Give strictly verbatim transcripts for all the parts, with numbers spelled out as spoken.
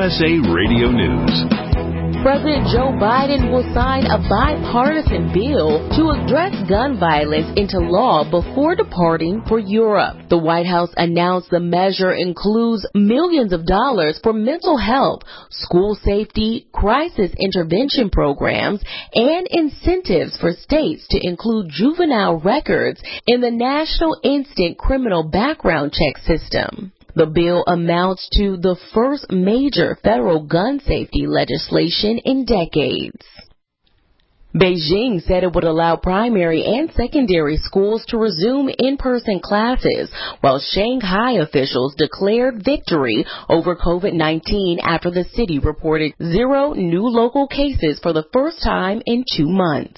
S A Radio News. President Joe Biden will sign a bipartisan bill to address gun violence into law before departing for Europe. The White House announced the measure includes millions of dollars for mental health, school safety, crisis intervention programs, and incentives for states to include juvenile records in the National Instant Criminal Background Check System. The bill amounts to the first major federal gun safety legislation in decades. Beijing said it would allow primary and secondary schools to resume in-person classes, while Shanghai officials declared victory over COVID nineteen after the city reported zero new local cases for the first time in two months.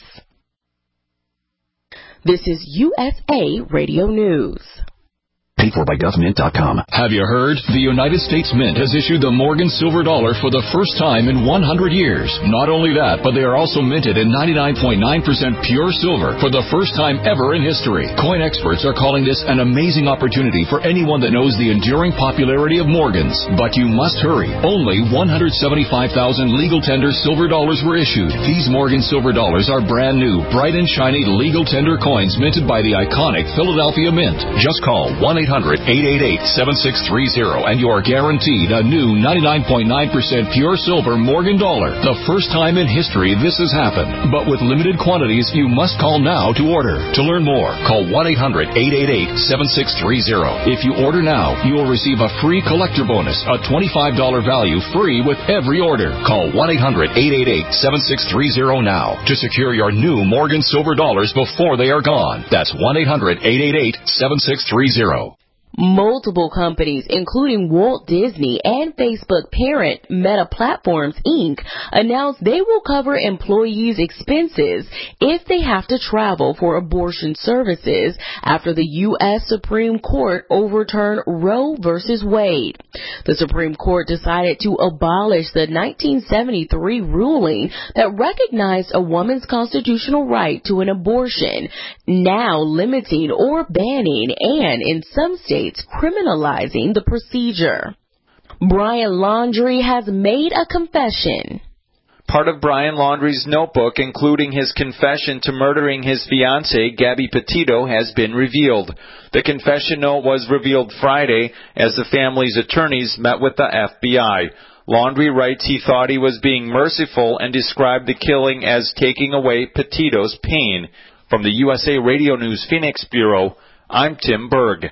This is U S A Radio News. Paid for by gov mint dot com. Have you heard? The United States Mint has issued the Morgan Silver Dollar for the first time in one hundred years. Not only that, but they are also minted in ninety-nine point nine percent pure silver for the first time ever in history. Coin experts are calling this an amazing opportunity for anyone that knows the enduring popularity of Morgans. But you must hurry. Only one hundred seventy-five thousand legal tender silver dollars were issued. These Morgan Silver Dollars are brand new, bright and shiny legal tender coins minted by the iconic Philadelphia Mint. Just call one eight hundred eight eight eight seven six three zero and you're guaranteed a new ninety-nine point nine percent pure silver Morgan dollar. The first time in history this has happened. But with limited quantities, you must call now to order. To learn more, call one eight hundred eight eight eight seven six three zero. If you order now, you will receive a free collector bonus, a twenty-five dollars value free with every order. Call one eight hundred eight eight eight seven six three zero now to secure your new Morgan Silver Dollars before they are gone. That's one eight hundred eight eight eight seven six three zero. Multiple companies, including Walt Disney and Facebook parent Meta Platforms, Incorporated, announced they will cover employees' expenses if they have to travel for abortion services after the U S Supreme Court overturned Roe versus Wade. The Supreme Court decided to abolish the nineteen seventy-three ruling that recognized a woman's constitutional right to an abortion, now limiting or banning and, in some states, criminalizing the procedure. Brian Laundrie has made a confession. Part of Brian Laundrie's notebook, including his confession to murdering his fiancée, Gabby Petito, has been revealed. The confession note was revealed Friday as the family's attorneys met with the F B I. Laundrie writes he thought he was being merciful and described the killing as taking away Petito's pain. From the U S A Radio News Phoenix Bureau, I'm Tim Berg.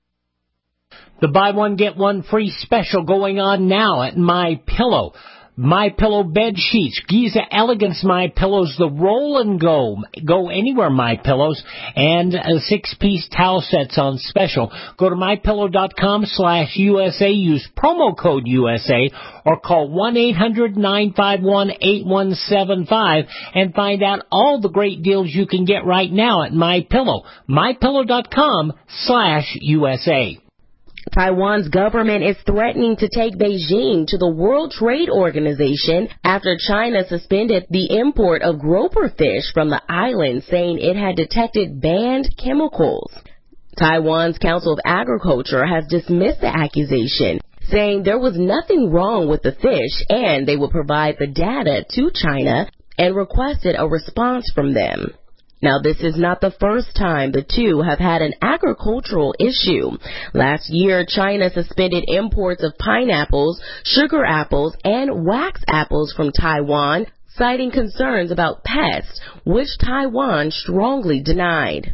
The buy one, get one free special going on now at MyPillow. MyPillow bed sheets, Giza Elegance MyPillows, the roll and go, go anywhere MyPillows, and uh, six-piece towel sets on special. Go to MyPillow.com slash USA, use promo code U S A, or call one eight hundred nine five one eight one seven five and find out all the great deals you can get right now at MyPillow. MyPillow.com slash USA. Taiwan's government is threatening to take Beijing to the World Trade Organization after China suspended the import of grouper fish from the island, saying it had detected banned chemicals. Taiwan's Council of Agriculture has dismissed the accusation, saying there was nothing wrong with the fish and they will provide the data to China, and requested a response from them. Now, this is not the first time the two have had an agricultural issue. Last year, China suspended imports of pineapples, sugar apples, and wax apples from Taiwan, citing concerns about pests, which Taiwan strongly denied.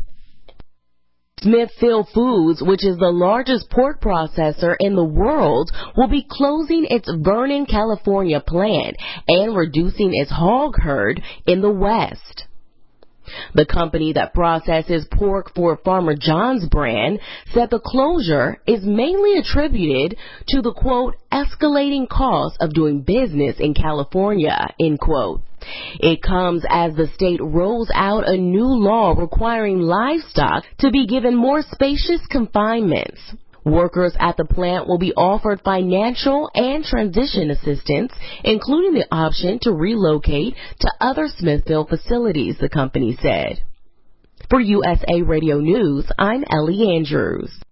Smithfield Foods, which is the largest pork processor in the world, will be closing its Vernon, California plant and reducing its hog herd in the West. The company that processes pork for Farmer John's brand said the closure is mainly attributed to the, quote, escalating cost of doing business in California, end quote. It comes as the state rolls out a new law requiring livestock to be given more spacious confinements. Workers at the plant will be offered financial and transition assistance, including the option to relocate to other Smithfield facilities, the company said. For U S A Radio News, I'm Ellie Andrews.